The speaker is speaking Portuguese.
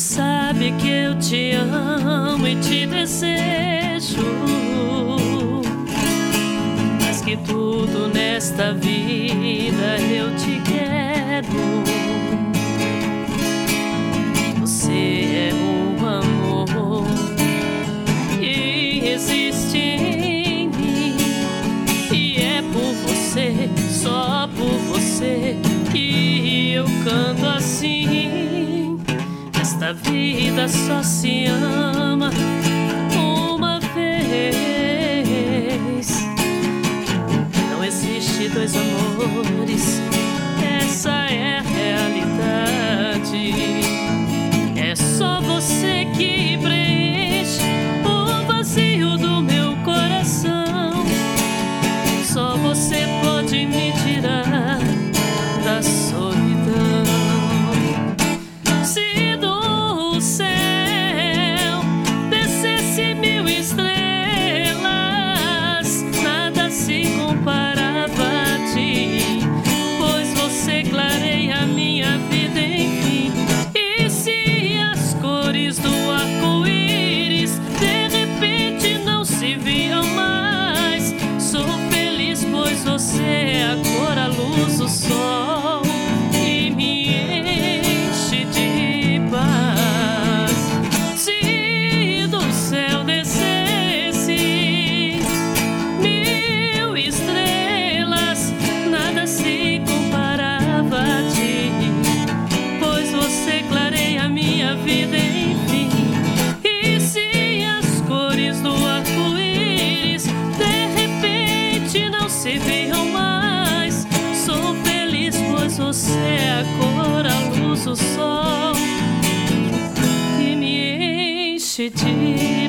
sabe que eu te amo e te desejo, mais que tudo nesta vida eu te quero. Você é um amor que existe em mim, e é por você, só por você, que eu canto assim. Esta vida só se ama uma vez. Não existe dois amores, essa é a realidade. É só você que preenche o vazio do meu coração. Só você pode me tirar da solidão. Se do céu descesse 1000 estrelas, nada se comparava a ti, pois você clareia a minha vida, enfim. E se as cores do arco-íris de repente não se viam mais, sou feliz, pois você é a cor, a luz, o sol, e me enche de paz. Se do céu descesse 1000 estrelas, nada se comparava a ti, pois você clareia a minha vida, enfim. E se as cores do arco-íris de repente não se viam mais, sou feliz, pois você é a cor, a luz, o sol, que me enche de